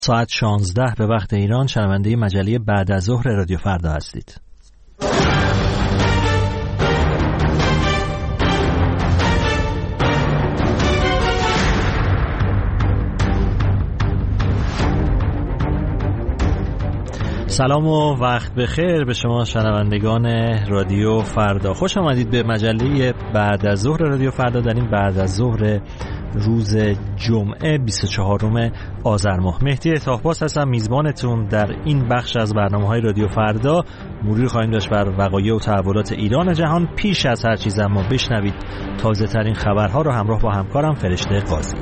ساعت 16 به وقت ایران شنونده مجله بعد از ظهر رادیو فردا هستید. سلام و وقت بخیر به شما شنوندگان رادیو فردا. خوش آمدید به مجله بعد از ظهر رادیو فردا. در این بعد از ظهر روز جمعه 24 آذر ماه مهدی طاهباس هستم، میزبانتون در این بخش از برنامه‌های رادیو فردا. مرور خواهیم داشت بر وقایع و تحولات ایران و جهان. پیش از هر چیز اما بشنوید تازه ترین خبرها رو همراه با همکارم فرشته قاضی.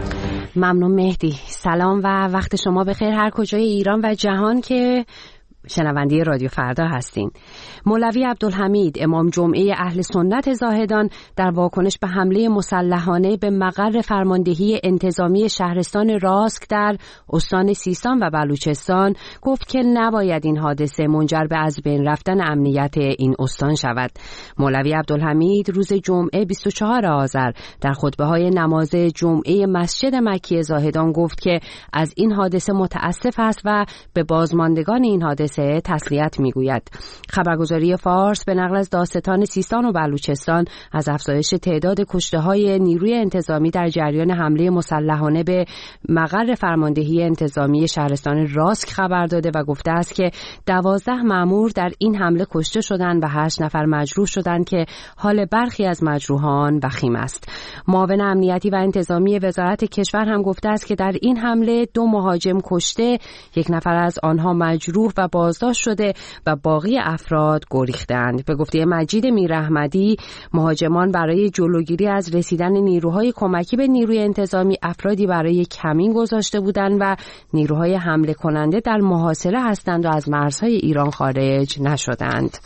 ممنون مهدی. سلام و وقت شما بخیر هر کجای ایران و جهان که شنونده رادیو فردا هستین. مولوی عبدالحمید امام جمعه اهل سنت زاهدان در واکنش به حمله مسلحانه به مقر فرماندهی انتظامی شهرستان راسک در استان سیستان و بلوچستان گفت که نباید این حادثه منجر به از بین رفتن امنیت این استان شود. مولوی عبدالحمید روز جمعه 24 آذر در خطبه‌های نماز جمعه مسجد مکی زاهدان گفت که از این حادثه متاسف است و به بازماندگان این حادثه تسلیت میگوید. خبرگزاری فارس به نقل از داستان سیستان و بلوچستان از افزایش تعداد کشته‌های نیروی انتظامی در جریان حمله مسلحانه به مقر فرماندهی انتظامی شهرستان راسک خبر داده و گفته است که 12 مأمور در این حمله کشته شدند و 8 نفر مجروح شدند که حال برخی از مجروحان وخیم است. معاون امنیتی و انتظامی وزارت کشور هم گفته است که در این حمله 2 مهاجم کشته، 1 نفر از آنها مجروح و بازداشت شده و باقی افراد گریختند. به گفته مجید میراحمدی، مهاجمان برای جلوگیری از رسیدن نیروهای کمکی به نیروی انتظامی افرادی برای کمین گذاشته بودند و نیروهای حمله کننده در محاصره هستند و از مرزهای ایران خارج نشدند.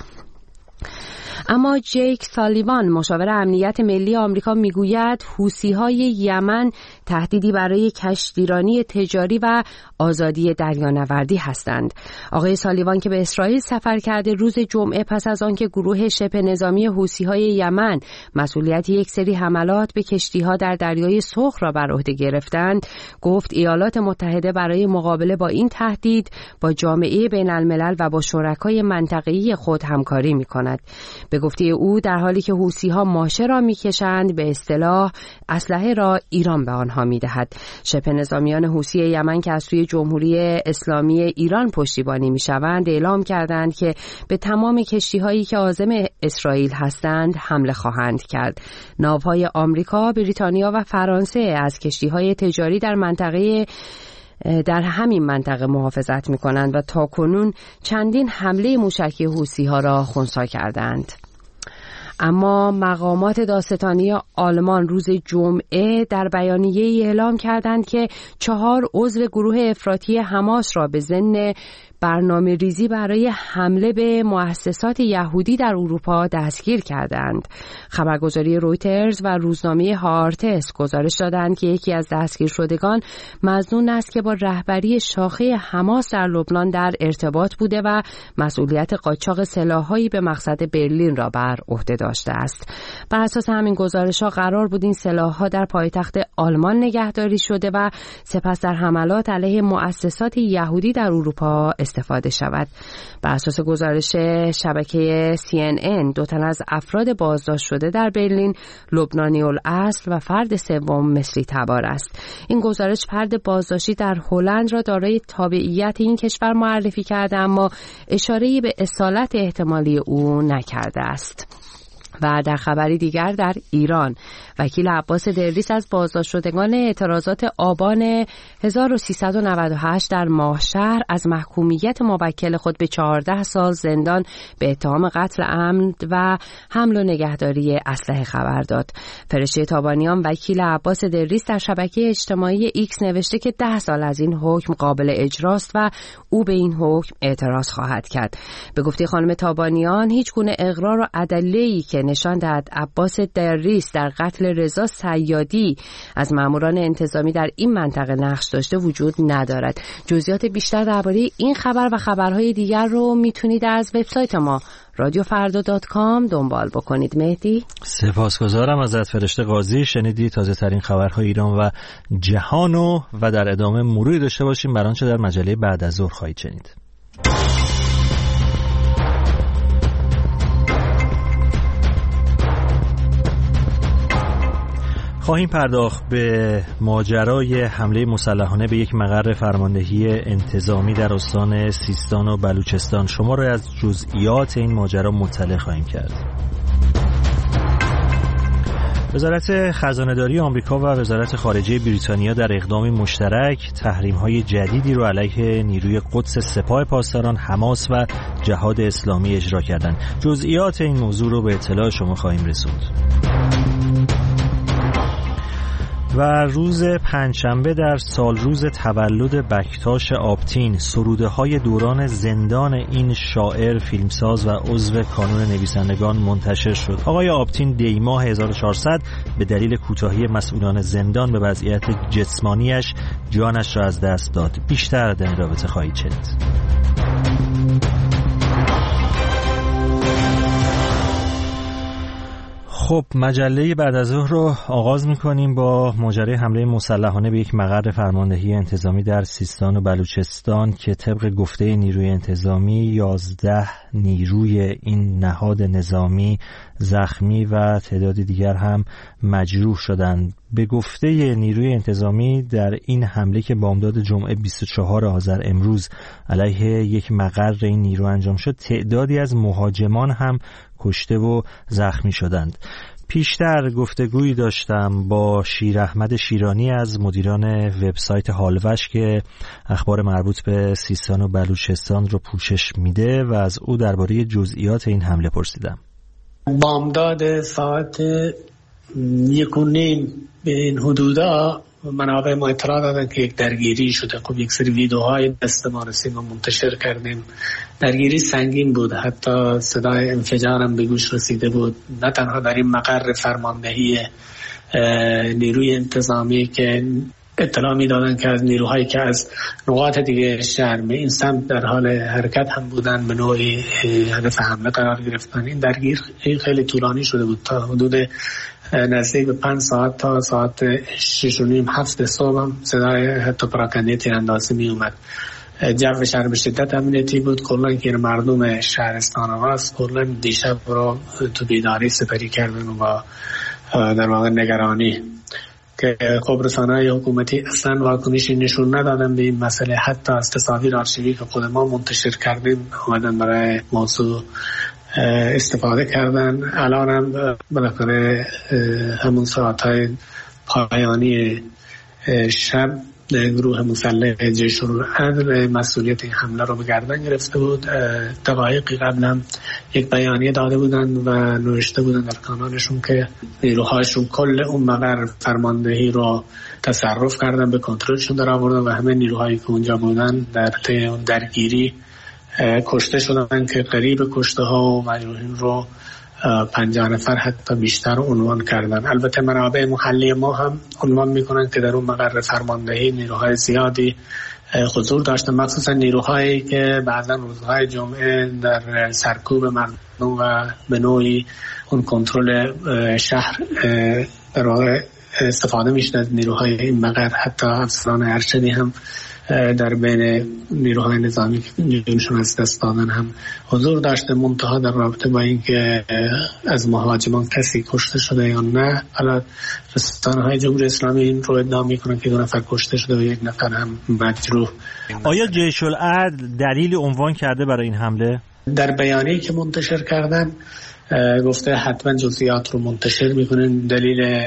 اما جیک سالیوان مشاور امنیت ملی آمریکا میگوید حوثی‌های یمن تهدیدی برای کشتیرانی تجاری و آزادی دریانوردی هستند. آقای سالیوان که به اسرائیل سفر کرده روز جمعه پس از آنکه گروه شبه نظامی حوثی‌های یمن مسئولیت یک سری حملات به کشتی‌ها در دریای سرخ را بر عهده گرفتند، گفت ایالات متحده برای مقابله با این تهدید با جامعه بین‌الملل و با شرکای منطقه‌ای خود همکاری می‌کند. به گفته او در حالی که حوثی‌ها ماشه را می‌کشند، به اصطلاح اسلحه را ایران به آنها می‌دهد. شبه نظامیان حوثی یمن که از سوی جمهوری اسلامی ایران پشتیبانی می‌شوند اعلام کردند که به تمام کشتی‌هایی که عازم اسرائیل هستند حمله خواهند کرد. ناوهای آمریکا، بریتانیا و فرانسه از کشتی‌های تجاری در همین منطقه محافظت می‌کنند و تاکنون چندین حمله موشکی حوثی‌ها را خنثی کردند. اما مقامات دادستانی آلمان روز جمعه در بیانیه‌ای اعلام کردند که 4 عضو گروه افراطی حماس را به ضمن برنامه ریزی برای حمله به مؤسسات یهودی در اروپا دستگیر کردند. خبرگزاری رویترز و روزنامه هارتس گزارش دادند که یکی از دستگیر شدگان مظنون است که با رهبری شاخه حماس در لبنان در ارتباط بوده و مسئولیت قاچاق سلاح‌هایی به مقصد برلین را بر عهده داشته است. بر اساس همین گزارش‌ها قرار بود این سلاح‌ها در پایتخت آلمان نگهداری شده و سپس در حملات علیه مؤسسات یهودی در اروپا استفاده شود. بر اساس گزارش شبکه CNN 2 تن از افراد بازداشت شده در برلین لبنانی الاصل و فرد سوم مصری تبار است. این گزارش فرد بازداشتی در هلند را دارای تابعیت این کشور معرفی کرده اما اشاره‌ای به اصالت احتمالی او نکرده است. و در خبری دیگر در ایران وکیل عباس دریس از بازداشت شدگان اعتراضات آبان 1398 در ماهشهر از محکومیت موکل خود به 14 سال زندان به اتهام قتل عمد و حمل و نگهداری اسلحه خبر داد. فرشته تابانیان وکیل عباس دریس در شبکه اجتماعی ایکس نوشته که 10 سال از این حکم قابل اجراست و او به این حکم اعتراض خواهد کرد. به گفته خانم تابانیان هیچ گونه اقرار و ادله‌ای که نشان داد عباس دریس در قتل رضا صیادی از ماموران انتظامی در این منطقه نقش داشته وجود ندارد. جزئیات بیشتر درباره این خبر و خبرهای دیگر رو میتونید از وبسایت ما radiofarda.com دنبال بکنید. مهدی، سپاسگزارم ازت فرشته قاضی. شنیدی تازه ترین خبرهای ایران و جهانو و در ادامه مروری داشته باشیم بر آنچه در مجله بعد از ظهر خواهید شنید. خواهیم پرداخت به ماجرای حمله مسلحانه به یک مقر فرماندهی انتظامی در استان سیستان و بلوچستان. شما را از جزئیات این ماجرا مطلع خواهیم کرد. وزارت خزانه‌داری آمریکا و وزارت خارجه بریتانیا در اقدامی مشترک تحریم‌های جدیدی را علیه نیروی قدس سپاه پاسداران، حماس و جهاد اسلامی اجرا کردند. جزئیات این موضوع رو به اطلاع شما خواهیم رسوند. و روز پنجشنبه در سالروز تولد بکتاش آبتین سروده‌های دوران زندان این شاعر، فیلمساز و عضو کانون نویسندگان منتشر شد. آقای آبتین دی‌ماه 1400 به دلیل کوتاهی مسئولان زندان به وضعیت جسمانیش جانش را از دست داد. بیشتر در این رابطه خواهید شنید. خب، مجله بعد از ظهر رو آغاز می‌کنیم با ماجرای حمله مسلحانه به یک مقر فرماندهی انتظامی در سیستان و بلوچستان که طبق گفته نیروی انتظامی 11 نیروی این نهاد نظامی زخمی و تعدادی دیگر هم مجروح شدند. به گفته نیروی انتظامی در این حمله که بامداد جمعه 24 آذر امروز علیه یک مقر این نیرو انجام شد، تعدادی از مهاجمان هم کشته و زخمی شدند. پیشتر گفتگویی داشتم با شیر احمد شیرانی از مدیران وبسایت حالوش که اخبار مربوط به سیستان و بلوچستان رو پوشش میده و از او درباره جزئیات این حمله پرسیدم. بامداد ساعت 1:30 به این حدودا منابع ما اطلاع دادن که یک درگیری شده. خب یک سری ویدیوهای دست ما رسید و منتشر کردیم. درگیری سنگین بود، حتی صدای انفجار هم به گوش رسیده بود، نه تنها در این مقر فرماندهی نیروی انتظامی که اطلاع میدادن که از نیروهایی که از نقاط دیگه شهر به این سمت در حال حرکت هم بودن به نوعی هدف حمله قرار گرفتن. این درگیر خیلی طولانی شده بود، تا حدود نزدیک به 5 ساعت تا ساعت 6:30-7 صبح هم صدای حتی پراکنده تیراندازی می اومد. جو شهر به شدت امنیتی بود. کلا که مردم شهرستان آواز کلا دیشب رو تو بیداری سپری کردن و با در واقع نگرانی که خب رسانه‌های حکومتی اصلا واکنشی نشون ندادن به این مسئله. حتی از تصاویر آرشیوی که خود ما منتشر کردیم اومدن برای موضوع استفاده کردن. الان هم بالاخره همون ساعتهای پایانی شب گروه مسلح جیش العدل مسئولیت این حمله رو به گردن گرفته بود. دقایقی قبل هم یک بیانیه داده بودن و نوشته بودن در کانالشون که نیروهاشون کل اون مقر فرماندهی رو تصرف کردن، به کنترلشون در آوردن و همه نیروهایی که اونجا بودن در طی اون درگیری کشته شدن که قریب کشته ها و مجروحین رو 50 نفر حتی بیشتر عنوان کردن. البته منابع محلی ما هم عنوان میکنن که در اون مقر فرماندهی نیروهای زیادی حضور داشتن، مخصوصا نیروهایی که بعضا روزهای جمعه در سرکوب مردم و به نوعی اون کنترل شهر در واقع استفاده میشد از نیروهای این مقر. حتی افسران ارشدی هم در بین نیروهای نظامی که جونشون از دست دادن هم حضور داشته. منتها در رابطه با اینکه از مهاجمان کسی کشته شده یا نه، حالا رسانه‌های جمهوری اسلامی این رو ادعا میکنن که 2 نفر کشته شده و 1 نفر هم مجروح. آیا جیش العدل دلیل عنوان کرده برای این حمله؟ در بیانیه‌ای که منتشر کردن گفته حتما جزئیات رو منتشر میکنن، دلیل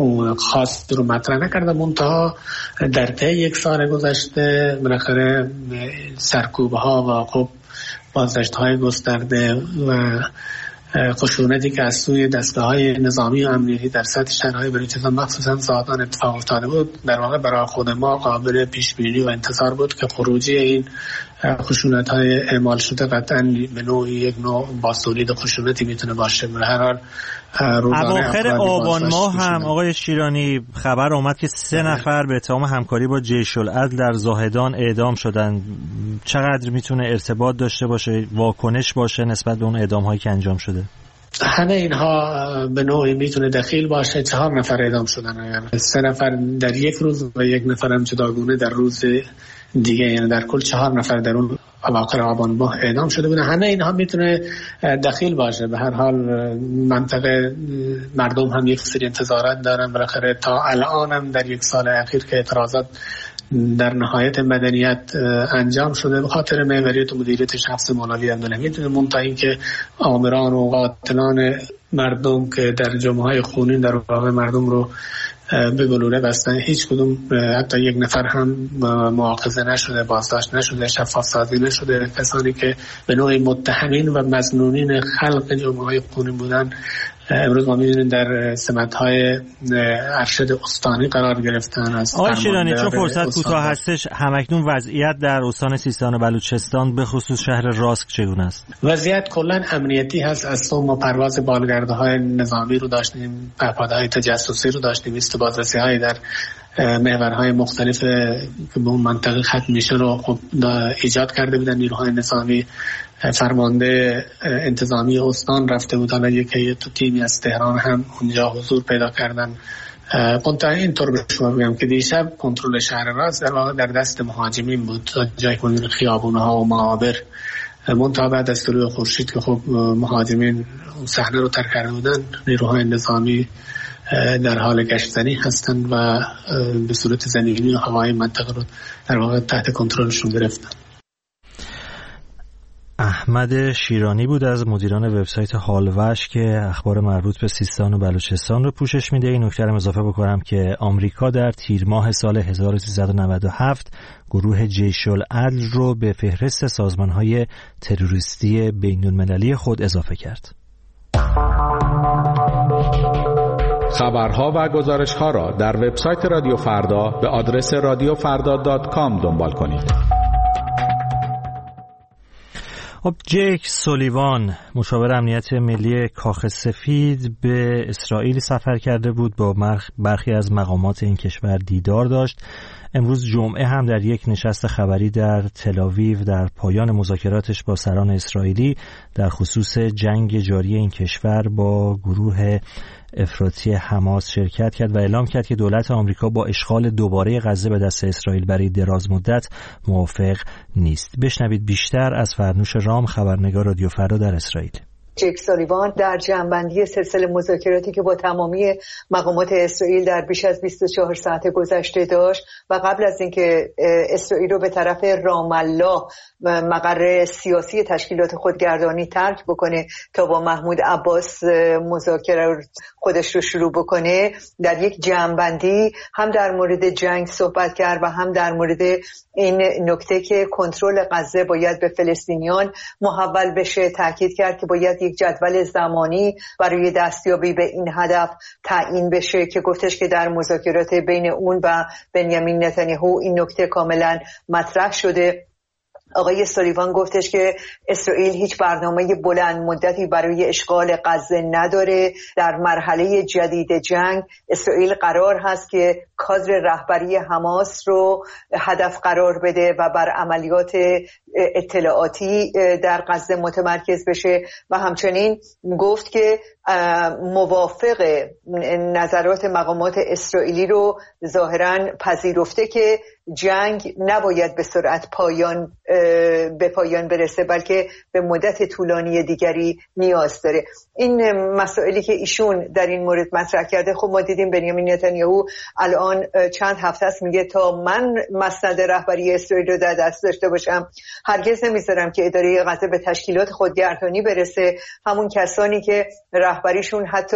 خاص رو مطرح نکرده. منتها در طی 1 سال گذشته بالاخره سرکوب ها و خب بازداشت های گسترده و خشونتی که از سوی دستگاه‌های نظامی و امنیتی در سطح شهرهای بلوچستان مخصوصا زادان اتفاق افتاده بود، در واقع برای خود ما قابل پیش بینی و انتظار بود که خروجی این خشونت‌های اعمال شده قطعاً به نوعی یک نوع بازتولید خشونتی میتونه باشه. به هر حال اواخر آبان ماه هم آقای شیرانی خبر اومد که 3 نفر به اتهام همکاری با جیش العدل در زاهدان اعدام شدن. چقدر میتونه ارتباط داشته باشه، واکنش باشه نسبت به اون اعدام‌هایی که انجام شده؟ همه اینها به نوعی میتونه دخیل باشه. 4 نفر اعدام شدن، 3 نفر در یک روز و 1 نفر هم جداگونه در روز دیگه، یعنی در کل 4 نفر در اون اواخر آبان ماه اعدام شده بودن. همه اینها میتونه دخیل باشه. به هر حال منطقه مردم هم یک سری انتظارات دارن. بالاخره تا الان هم در 1 سال اخیر که اعتراضات در نهایت مدنیت انجام شده به خاطر محوریت و مدیریت شخص مولوی عبدالحمید، منتها اینکه آمران و قاتلان مردم که در جمعه‌های خونین در واقع مردم رو به گلوله بستن، هیچ کدوم حتی 1 نفر هم مؤاخذه نشده، بازداشت نشده، شفاف سازی نشده. کسانی که به نوعی متهمین و مظنونین خلق جمعه‌های خونین بودن امروز ما می‌بینیم در سمت‌های ارشد استانی قرار گرفتن. آقای شیرانی چون فرصت کوتاه هستش، همکنون وضعیت در استان سیستان و بلوچستان به خصوص شهر راسک چگونه است؟ وضعیت کلاً امنیتی هست. از ما پرواز بالگرده‌های نظامی رو داشتیم، پهپادهای تجسسی رو داشتیم، است بازرسی‌های در محورهای مختلف که به اون منطقه ختم میشه رو خب ایجاد کرده بودن نیروهای نظامی. فرمانده انتظامی استان رفته بود، حالا یک تیمی از تهران هم اونجا حضور پیدا کردن. منتها اینطور به شما بگم که دیشب کنترل شهر راست در واقع در دست مهاجمین بود، جای کنون خیابونها و معابر. منتها بعد از طلوع خورشید که خب مهاجمین صحنه رو ترک کرده بودن، نیروهای نظامی در حال گشتزنی هستند و به صورت زمینی و هوایی منطقه رو در واقع تحت کنترلشون گرفتن. احمد شیرانی بود از مدیران وبسایت حالوش که اخبار مربوط به سیستان و بلوچستان رو پوشش میده. این نکته رو اضافه بکنم که آمریکا در تیر ماه سال 1397 گروه جیش العدل رو به فهرست سازمان‌های تروریستی بین‌المللی خود اضافه کرد. خبرها و گزارش‌ها را در وبسایت رادیو فردا به آدرس radiofarda.com دنبال کنید. خب جیک سولیوان مشاور امنیت ملی کاخ سفید به اسرائیل سفر کرده بود، با برخی از مقامات این کشور دیدار داشت. امروز جمعه هم در یک نشست خبری در تل‌آویو در پایان مذاکراتش با سران اسرائیلی در خصوص جنگ جاری این کشور با گروه افراطی حماس شرکت کرد و اعلام کرد که دولت آمریکا با اشغال دوباره غزه به دست اسرائیل برای دراز مدت موافق نیست. بشنوید بیشتر از فرنوش رام، خبرنگار رادیو فردا در اسرائیل. جیک سولیوان در جمع‌بندی سلسله مذاکراتی که با تمامی مقامات اسرائیل در بیش از 24 ساعت گذشته داشت و قبل از اینکه اسرائیل رو به طرف رام الله مقر سیاسی تشکیلات خودگردانی ترک بکنه تا با محمود عباس مذاکره خودش رو شروع بکنه، در یک جمع‌بندی هم در مورد جنگ صحبت کرد و هم در مورد این نکته که کنترل غزه باید به فلسطینیان محول بشه تاکید کرد که باید یک جدول زمانی برای دستیابی به این هدف تعیین بشه که گفتش که در مذاکرات بین اون و بنیامین نتانیاهو این نکته کاملا مطرح شده. آقای سولیوان گفتش که اسرائیل هیچ برنامه بلند مدتی برای اشغال غزه نداره. در مرحله جدید جنگ اسرائیل قرار هست که کادر رهبری حماس رو هدف قرار بده و بر عملیات اطلاعاتی در غزه متمرکز بشه و همچنین گفت که موافق نظرات مقامات اسرائیلی رو ظاهراً پذیرفته که جنگ نباید به سرعت به پایان برسه بلکه به مدت طولانی دیگری نیاز داره. این مسائلی که ایشون در این مورد مطرح کرده، خب ما دیدیم بنیامین نتانیاهو الان چند هفته است میگه تا من مسند رهبری اسرائیل رو در دست داشته باشم هرگز نمیذارم که اداره غزه به تشکیلات خودگردانی برسه. همون کسانی که رهبریشون حتی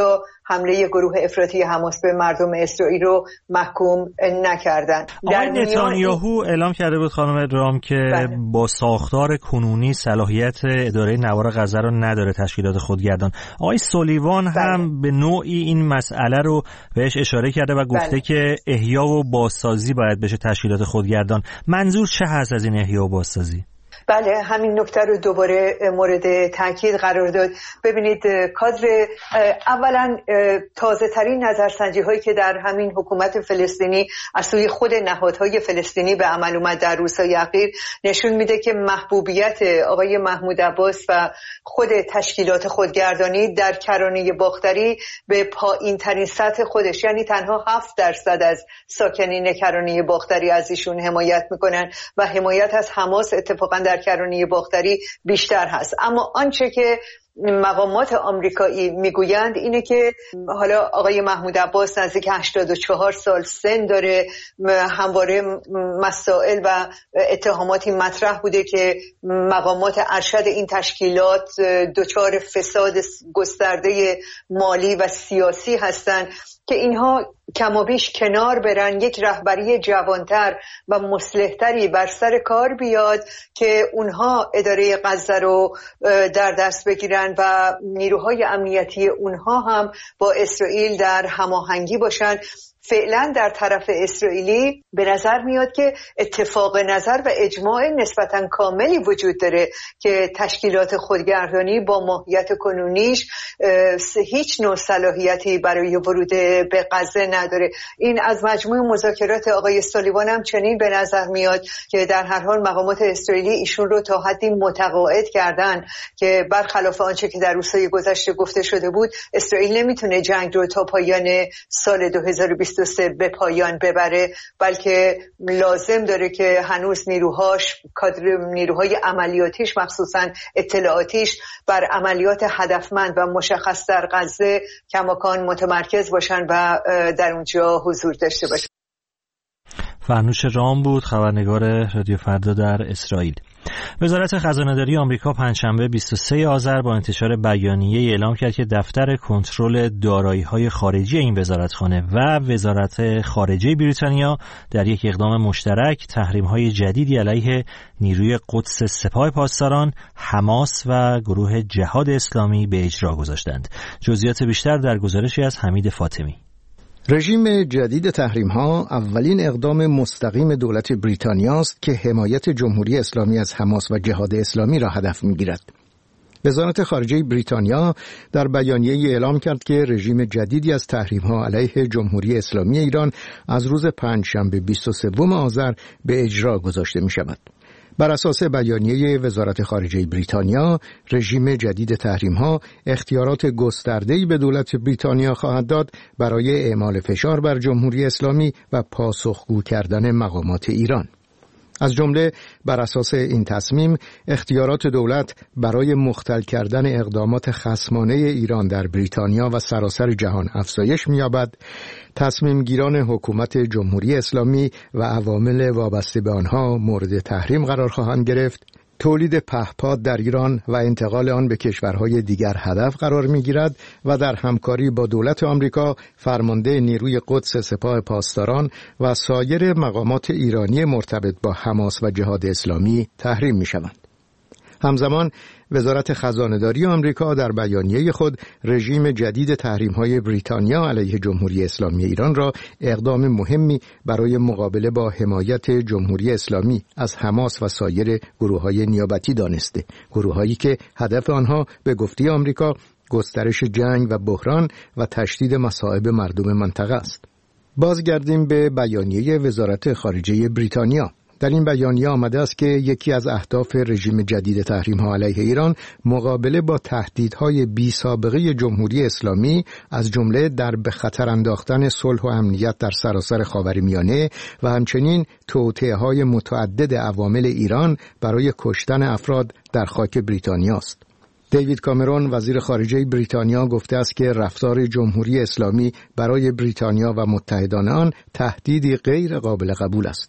حمله گروه افراطی حماس به مردم اسرائیل رو محکوم نکردن. آقای نتانیاهو اعلام کرده بود خانم رام که با ساختار کنونی صلاحیت اداره نوار غزه رو نداره تشکیلات خودگردان. آقای سولیوان هم به نوعی این مسئله رو بهش اشاره کرده و گفته که احیا و بازسازی باید بشه تشکیلات خودگردان. منظور چه هست از این احیا و بازسازی؟ بله، همین نکته رو دوباره مورد تاکید قرار داد. ببینید کادر اولا تازه ترین نظرسنجی هایی که در همین حکومت فلسطینی از سوی خود نهادهای فلسطینی به عمل اومد در روزهای اخیر نشون میده که محبوبیت آقای محمود عباس و خود تشکیلات خودگردانی در کرانه باختری به پایین ترین سطح خودش، یعنی تنها 7% از ساکنین کرانه باختری از ایشون حمایت میکنن و حمایت از حماس اتفاقا در کرانه باختری بیشتر هست. اما آنچه که مقامات آمریکایی میگویند اینه که حالا آقای محمود عباس نزدیک 84 سال سن داره، همواره مسائل و اتهاماتی مطرح بوده که مقامات ارشد این تشکیلات دچار فساد گسترده مالی و سیاسی هستند که اینها کمابیش کنار برن، یک رهبری جوانتر و مصلحتری بر سر کار بیاد که اونها اداره غزه رو در دست بگیرن و نیروهای امنیتی اونها هم با اسرائیل در هماهنگی باشن. فعلا در طرف اسرائیلی به نظر میاد که اتفاق نظر و اجماع نسبتاً کاملی وجود داره که تشکیلات خودگردانی با ماهیت کنونیش هیچ نوع صلاحیتی برای ورود به غزه نداره. این از مجموع مذاکرات آقای سولیوان هم چنین به نظر میاد که در هر حال مقامات اسرائیلی ایشون رو تا حدی متقاعد کردن که برخلاف آنچه که در روزهای گذشته گفته شده بود، اسرائیل نمیتونه جنگ رو تا پایان سال 2023 به پایان ببره، بلکه لازم داره که هنوز نیروهای عملیاتیش مخصوصا اطلاعاتیش بر عملیات هدفمند و مشخص در غزه کماکان متمرکز باشن و در اونجا حضور داشته باشن. فرنوش رام بود، خبرنگار رادیو فردا در اسرائیل. وزارت خزانه‌داری آمریکا پنجشنبه 23 آذر با انتشار بیانیه اعلام کرد که دفتر کنترل دارایی‌های خارجی این وزارتخانه و وزارت خارجه بریتانیا در یک اقدام مشترک تحریم‌های جدیدی علیه نیروی قدس سپاه پاسداران، حماس و گروه جهاد اسلامی به اجرا گذاشتند. جزئیات بیشتر در گزارشی از حمید فاطمی. رژیم جدید تحریم‌ها اولین اقدام مستقیم دولت بریتانیا است که حمایت جمهوری اسلامی از حماس و جهاد اسلامی را هدف می‌گیرد. وزارت خارجه بریتانیا در بیانیه‌ای اعلام کرد که رژیم جدیدی از تحریم‌ها علیه جمهوری اسلامی ایران از روز پنجشنبه 23 آذر به اجرا گذاشته می‌شود. بر اساس بیانیه وزارت خارجه بریتانیا، رژیم جدید تحریم‌ها اختیارات گسترده‌ای به دولت بریتانیا خواهد داد برای اعمال فشار بر جمهوری اسلامی و پاسخگو کردن مقامات ایران. از جمله بر اساس این تصمیم اختیارات دولت برای مختل کردن اقدامات خصمانه ایران در بریتانیا و سراسر جهان افزایش می‌یابد. تصمیم گیران حکومت جمهوری اسلامی و عوامل وابسته به آنها مورد تحریم قرار خواهند گرفت. تولید پهپاد در ایران و انتقال آن به کشورهای دیگر هدف قرار می‌گیرد و در همکاری با دولت آمریکا فرمانده نیروی قدس سپاه پاسداران و سایر مقامات ایرانی مرتبط با حماس و جهاد اسلامی تحریم می‌شوند. همزمان وزارت خزانه‌داری آمریکا در بیانیه خود رژیم جدید تحریم‌های بریتانیا علیه جمهوری اسلامی ایران را اقدام مهمی برای مقابله با حمایت جمهوری اسلامی از حماس و سایر گروه‌های نیابتی دانسته، گروه‌هایی که هدف آنها به گفته آمریکا گسترش جنگ و بحران و تشدید مصائب مردم منطقه است. بازگردیم به بیانیه وزارت خارجه بریتانیا. در این بیانیه آمده است که یکی از اهداف رژیم جدید تحریم‌ها علیه ایران مقابله با تهدیدهای بی‌سابقه جمهوری اسلامی از جمله در به خطر انداختن صلح و امنیت در سراسر خاورمیانه و همچنین توطئه‌های متعدد عوامل ایران برای کشتن افراد در خاک بریتانیا است. دیوید کامرون وزیر خارجه بریتانیا گفته است که رفتار جمهوری اسلامی برای بریتانیا و متحدان آن تهدیدی غیر قابل قبول است.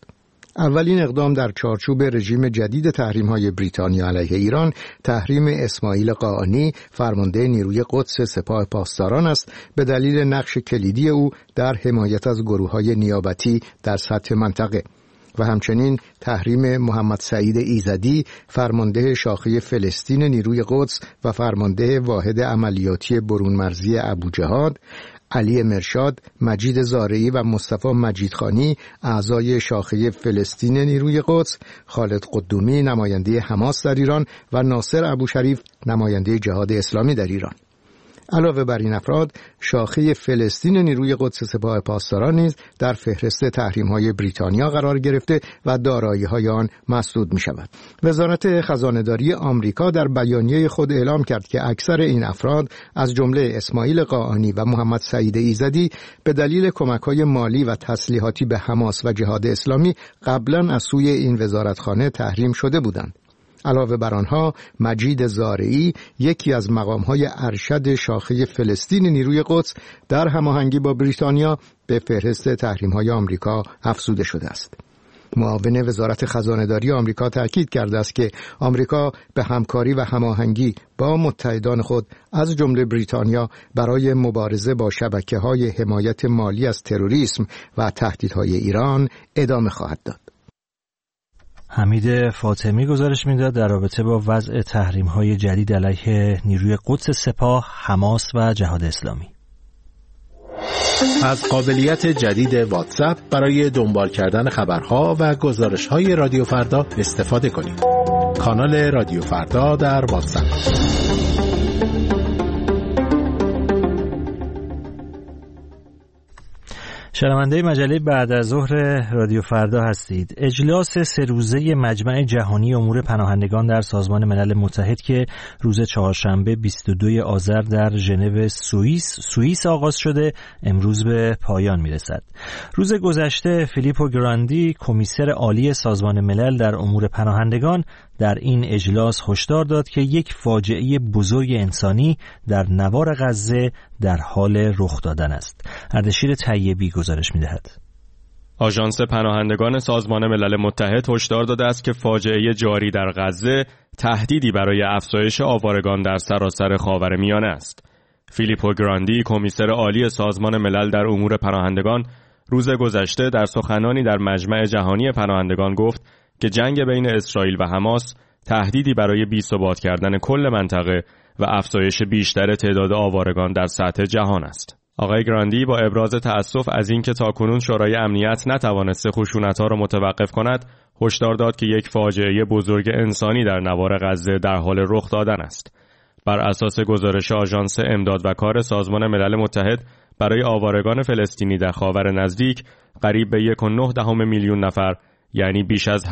اولین اقدام در چارچوب رژیم جدید تحریم‌های بریتانیا علیه ایران تحریم اسماعیل قاآنی فرمانده نیروی قدس سپاه پاسداران است به دلیل نقش کلیدی او در حمایت از گروه‌های نیابتی در سطح منطقه و همچنین تحریم محمد سعید ایزدی فرمانده شاخه فلسطین نیروی قدس و فرمانده واحد عملیاتی برون مرزی ابوجهاد، علی مرشاد، مجید زارعی و مصطفی مجیدخانی اعضای شاخه فلسطین نیروی قدس، خالد قدومی نماینده حماس در ایران و ناصر ابوشریف نماینده جهاد اسلامی در ایران. علاوه بر این افراد، شاخه فلسطین نیروی قدس سپاه پاسداران نیز در فهرست تحریم‌های بریتانیا قرار گرفته و دارایی‌های آن مسدود می‌شود. وزارت خزانه‌داری آمریکا در بیانیه خود اعلام کرد که اکثر این افراد از جمله اسماعیل قاآنی و محمد سعید ایزدی به دلیل کمک‌های مالی و تسلیحاتی به حماس و جهاد اسلامی قبلاً از سوی این وزارتخانه تحریم شده بودند. علاوه بر آنها، مجید زارعی یکی از مقام‌های ارشد شاخه فلسطین نیروی قدس در هماهنگی با بریتانیا به فهرست تحریم‌های آمریکا افزوده شده است. معاون وزارت خزانه‌داری آمریکا تاکید کرده است که آمریکا به همکاری و هماهنگی با متحدان خود از جمله بریتانیا برای مبارزه با شبکه‌های حمایت مالی از تروریسم و تهدیدهای ایران ادامه خواهد داد. حمید فاطمی گزارش میداد در رابطه با وضع تحریم‌های جدید علیه نیروی قدس سپاه، حماس و جهاد اسلامی. از قابلیت جدید واتساپ برای دنبال کردن خبرها و گزارش‌های رادیو فردا استفاده کنید. کانال رادیو فردا در واتساپ. شنونده مجله بعد از ظهر رادیو فردا هستید. اجلاس 3 روزه مجمع جهانی امور پناهندگان در سازمان ملل متحد که روز چهارشنبه 22 آذر در ژنو سوئیس آغاز شده امروز به پایان میرسد. روز گذشته فیلیپو گراندی کمیسر عالی سازمان ملل در امور پناهندگان در این اجلاس هشدار داد که یک فاجعه بزرگ انسانی در نوار غزه در حال رخ دادن است. اردشیر طیبی گزارش می‌دهد. آژانس پناهندگان سازمان ملل متحد هشدار داده است که فاجعه جاری در غزه تهدیدی برای افزایش آوارگان در سراسر خاورمیانه است. فیلیپو گراندی کمیسر عالی سازمان ملل در امور پناهندگان روز گذشته در سخنانی در مجمع جهانی پناهندگان گفت که جنگ بین اسرائیل و حماس تهدیدی برای بی‌ثبات کردن کل منطقه و افزایش بیشتر تعداد آوارگان در سطح جهان است. آقای گراندی با ابراز تأسف از اینکه تاکنون شورای امنیت نتوانسته خشونت‌ها را متوقف کند، هشدار داد که یک فاجعه بزرگ انسانی در نوار غزه در حال رخ دادن است. بر اساس گزارش آژانس امداد و کار سازمان ملل متحد برای آوارگان فلسطینی در خاور نزدیک قریب به 1.9 میلیون نفر، یعنی بیش از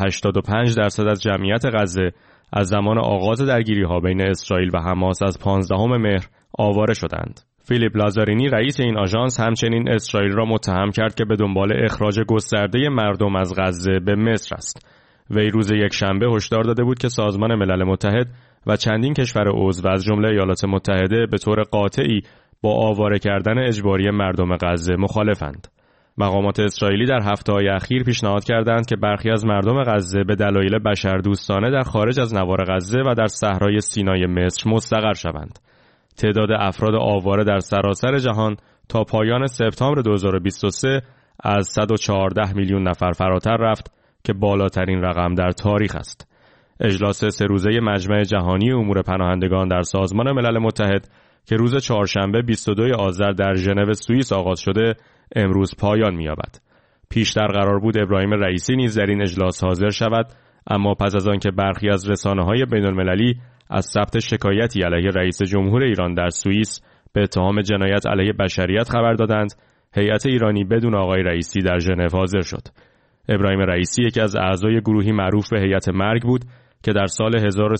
85% از جمعیت غزه، از زمان آغاز درگیری‌ها بین اسرائیل و حماس از 15 مهر آواره شدند. فیلیپ لازارینی رئیس این آژانس همچنین اسرائیل را متهم کرد که به دنبال اخراج گسترده مردم از غزه به مصر است. وی روز یکشنبه هشدار داده بود که سازمان ملل متحد و چندین کشور عضو از جمله ایالات متحده به طور قاطعی با آواره کردن اجباری مردم غزه مخالفند. مقامات اسرائیلی در هفته‌های اخیر پیشنهاد کردند که برخی از مردم غزه به دلایل بشردوستانه در خارج از نوار غزه و در صحرای سینای مصر مستقر شوند. تعداد افراد آواره در سراسر جهان تا پایان سپتامبر 2023 از 114 میلیون نفر فراتر رفت که بالاترین رقم در تاریخ است. اجلاس 3 روزه مجمع جهانی امور پناهندگان در سازمان ملل متحد که روز چهارشنبه 22 آذر در ژنو سوئیس آغاز شده امروز پایان می‌یابد. پیشتر قرار بود ابراهیم رئیسی نیز در این اجلاس حاضر شود، اما پس از آنکه برخی از رسانه‌های بین‌المللی از ثبت شکایتی علیه رئیس جمهور ایران در سوئیس به اتهام جنایت علیه بشریت خبر دادند، هیئت ایرانی بدون آقای رئیسی در ژنو حاضر شد. ابراهیم رئیسی یکی از اعضای گروهی معروف به هیئت مرگ بود که در سال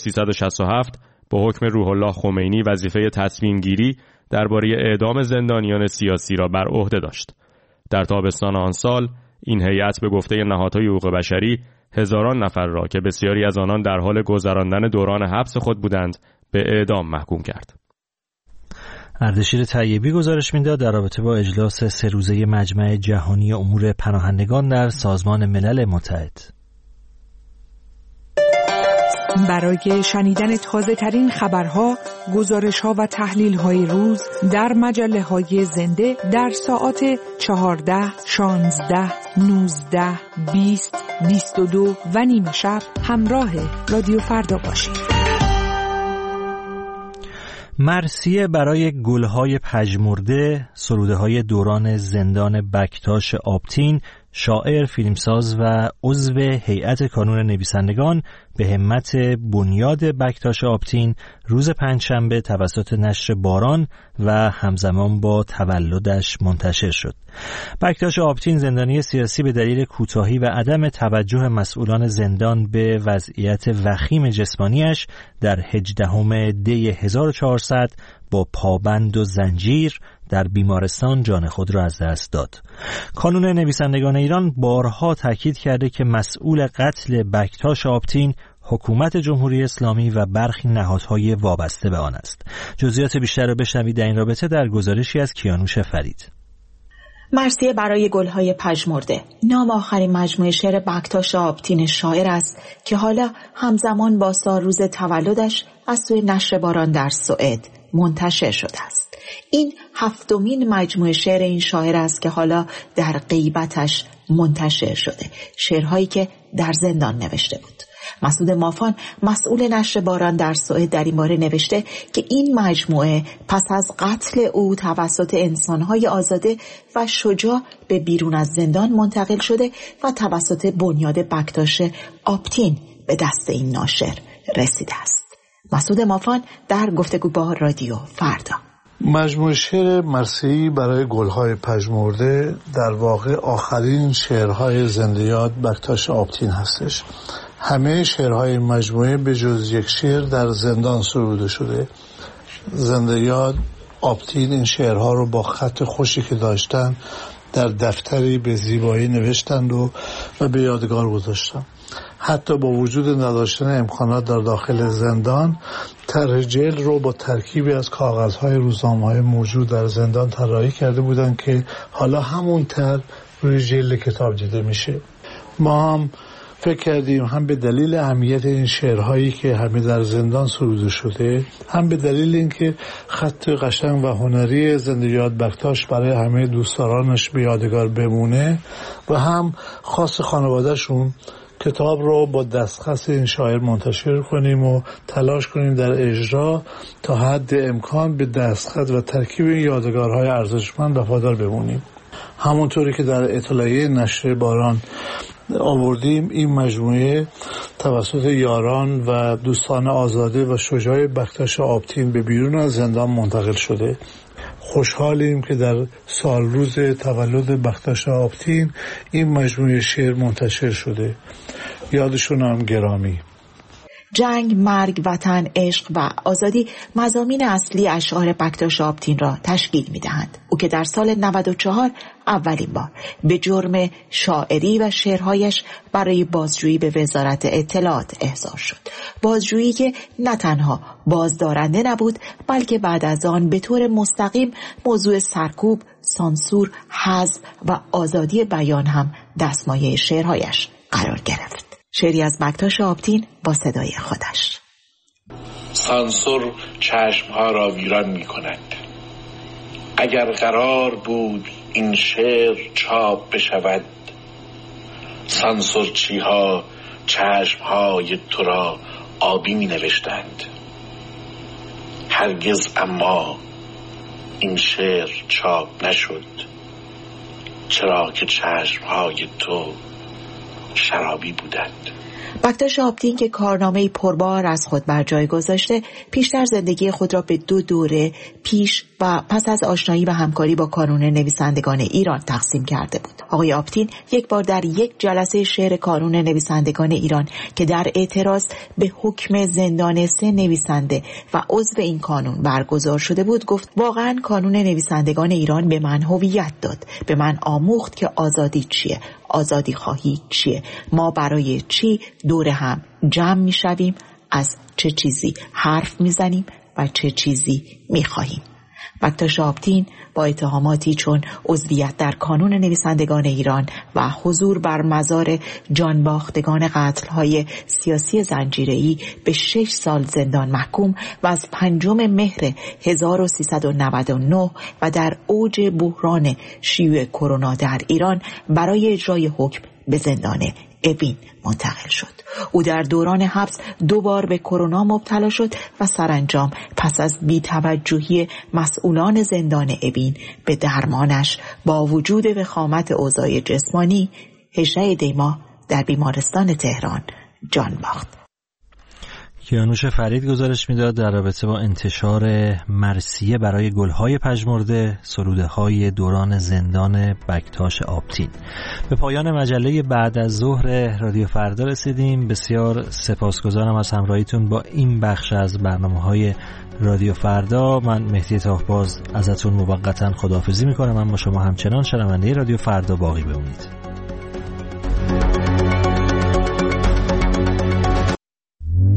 1367 با حکم روح الله خمینی وظیفه تصمیم گیری درباره اعدام زندانیان سیاسی را بر عهده داشت. در تابستان آن سال این هیئت به گفته نهادهای حقوق بشری هزاران نفر را که بسیاری از آنان در حال گذراندن دوران حبس خود بودند به اعدام محکوم کرد. اردشیر طیبی گزارش میداد در رابطه با اجلاس 3 روزه مجمع جهانی امور پناهندگان در سازمان ملل متحد. برای شنیدن تازه ترین خبرها، گزارش‌ها و تحلیل‌های روز در مجله‌های زنده در ساعات 14, 16, 19, 20, 22 و نیم شب همراه رادیو فردا باشید. مرثیه برای گل‌های پژمرده، سروده‌های دوران زندان بکتاش آبتین، شاعر، فیلمساز و عضو هیئت کانون نویسندگان به همت بنیاد بکتاش آبتین روز پنجشنبه توسط نشر باران و همزمان با تولدش منتشر شد. بکتاش آبتین زندانی سیاسی به دلیل کوتاهی و عدم توجه مسئولان زندان به وضعیت وخیم جسمانیش در 18 دی 1400 با پابند و زنجیر در بیمارستان جان خود را از دست داد. کانون نویسندگان ایران بارها تاکید کرده که مسئول قتل بکتاش آبتین حکومت جمهوری اسلامی و برخی نهادهای وابسته به آن است. جزئیات بیشتر را بشنوید در این رابطه در گزارشی از کیانوش فرید. مرثیه برای گل‌های پژمرده نام آخرین مجموعه شعر بکتاش آبتین شاعر است که حالا همزمان با سالروز تولدش از سوی نشر باران در سوئد منتشر شده است. این 7مین مجموعه شعر این شاعر است که حالا در غیبتش منتشر شده، شعرهایی که در زندان نوشته بود. مسعود مافان مسئول نشر باران در سوئد در این باره نوشته که این مجموعه پس از قتل او توسط انسانهای آزاده و شجاع به بیرون از زندان منتقل شده و توسط بنیاد بکتاش آبتین به دست این ناشر رسیده است. مسعود مافان در گفتگو با رادیو فردا. مجموعه شعر مرثیه‌ای برای گل‌های پژمرده در واقع آخرین شعرهای زنده یاد بکتاش آبتین هستش. همه شعرهای مجموعه به جز یک شعر در زندان سروده شده. زنده یاد آبتین این شعرها رو با خط خوشی که داشتن در دفتری به زیبایی نوشتند و به یادگار گذاشتند. حتی با وجود نداشتن امکانات در داخل زندان، طرح جلد رو با ترکیبی از کاغذهای روزنامه‌های موجود در زندان طراحی کرده بودند که حالا همون طرح روی جلد کتاب دیده میشه. ما هم فکر کردیم هم به دلیل اهمیت این شعرهایی که همه در زندان سروده شده، هم به دلیل اینکه خط قشنگ و هنری زنده یاد بکتاش برای همه دوستدارانش به یادگار بمونه و هم خاص خانوادهشون، کتاب رو با دستخط این شاعر منتشر کنیم و تلاش کنیم در اجرا تا حد امکان به دستخط و ترکیب این یادگارهای ارزشمند وفادار بمونیم. همونطوری که در اطلاعیه نشر باران آوردیم، این مجموعه توسط یاران و دوستان آزاده و شجاع بکتاش آبتین به بیرون از زندان منتقل شده. خوشحالیم که در سالروز تولد بکتاش آبتین این مجموعه شعر منتشر شده. یادشون هم گرامی. جنگ، مرگ، وطن، عشق و آزادی مضامین اصلی اشعار بکتاش آبتین را تشکیل می‌دهند. او که در سال 94 اولین بار به جرم شاعری و شعرهایش برای بازجویی به وزارت اطلاعات احضار شد. بازجویی که نه تنها بازدارنده نبود، بلکه بعد از آن به طور مستقیم موضوع سرکوب، سانسور، حذف و آزادی بیان هم دستمایه شعرهایش قرار گرفت. شعری از بکتاش آبتین با صدای خودش. سانسور چشمها را ویران می کند. اگر قرار بود این شعر چاپ بشود، سانسورچی ها چشمهای تو را آبی می نوشتند. هرگز اما این شعر چاپ نشد، چرا که چشمهای تو شرابی بودند. بکتاش آبتین که کارنامه‌ای پربار از خود بر جای گذاشته، پیشتر زندگی خود را به 2 دوره پیش و پس از آشنایی و همکاری با کانون نویسندگان ایران تقسیم کرده بود. آقای آبتین یک بار در یک جلسه شعر کانون نویسندگان ایران که در اعتراض به حکم زندان 3 نویسنده و عضو این کانون برگزار شده بود گفت: واقعا کانون نویسندگان ایران به من هویت داد، به من آموخت که آزادی چیه، آزادی خواهی چیه، ما برای چی دور هم جمع می شویم، از چه چیزی حرف می زنیم و چه چیزی می خواهیم. بکتاش آپتین با اتهاماتی چون عضویت در کانون نویسندگان ایران و حضور بر مزار جانباختگان قتل‌های سیاسی زنجیره‌ای به 6 سال زندان محکوم و از 5 مهر 1399 و در اوج بحران شیوع کرونا در ایران برای اجرای حکم به زندان اوین منتقل شد. او در دوران حبس 2 بار به کرونا مبتلا شد و سرانجام پس از بی‌توجهی مسئولان زندان اوین به درمانش با وجود وخامت اوضاع جسمانی 18 دی ماه در بیمارستان تهران جان باخت. کیانوش فرید گزارش میداد در رابطه با انتشار مرثیه برای گلهای پژمرده، سروده‌های دوران زندان بکتاش آپتین. به پایان مجله بعد از ظهر رادیو فردا رسیدیم. بسیار سپاسگزارم از همراهیتون با این بخش از برنامه‌های رادیو فردا. من مهدی تاهباز ازتون موقتا خداحافظی می‌کنم. اما شما همچنان شنونده رادیو فردا باقی بمونید.